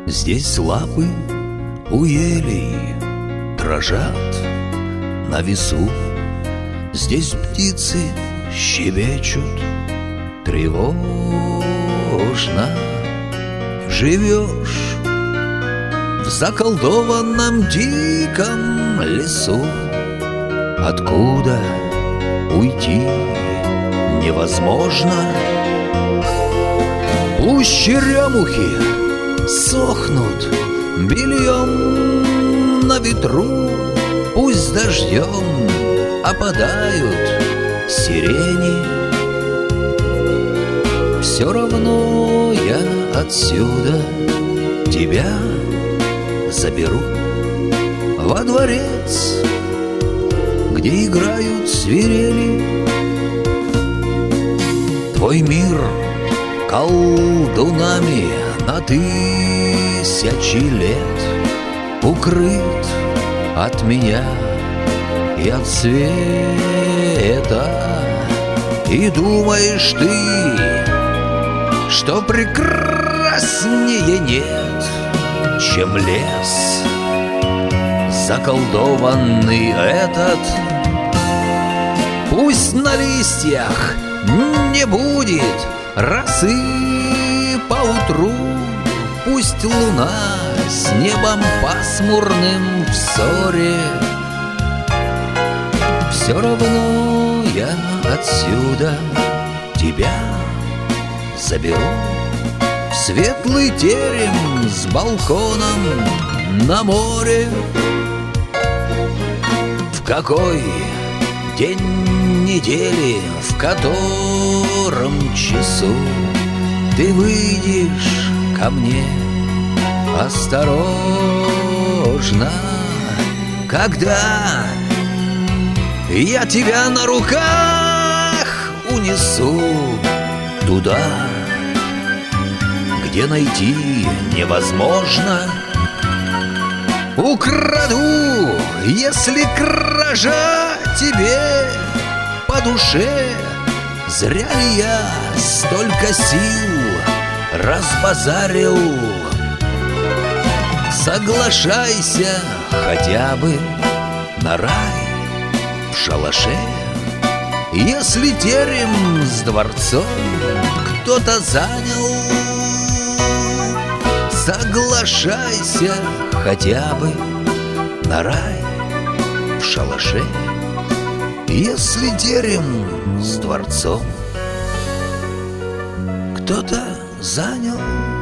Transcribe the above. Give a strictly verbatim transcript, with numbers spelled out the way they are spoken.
Здесь лапы у елей дрожат на весу, здесь птицы щебечут тревожно. Живешь в заколдованном диком лесу, откуда уйти невозможно. Пусть черемухи сохнут бельем на ветру, пусть дождем опадают сирени, все равно я отсюда тебя заберу во дворец, где играют свирели. Твой мир колдунами на тысячи лет укрыт от меня и от света. И думаешь ты, что прекраснее нет, чем лес заколдованный этот. Пусть на листьях не будет росы поутру, пусть луна с небом пасмурным в ссоре, все равно я отсюда тебя заберу в светлый терем с балконом на море. В какой день недели, в котором часу ты выйдешь ко мне осторожно, когда я тебя на руках унесу туда, где найти невозможно. Украду, если кража тебе по душе, зря ли я столько сил разбазарил. Соглашайся хотя бы на рай в шалаше, если терем с дворцом кто-то занял. Соглашайся хотя бы на рай в шалаше, если терем с дворцом кто-то занял.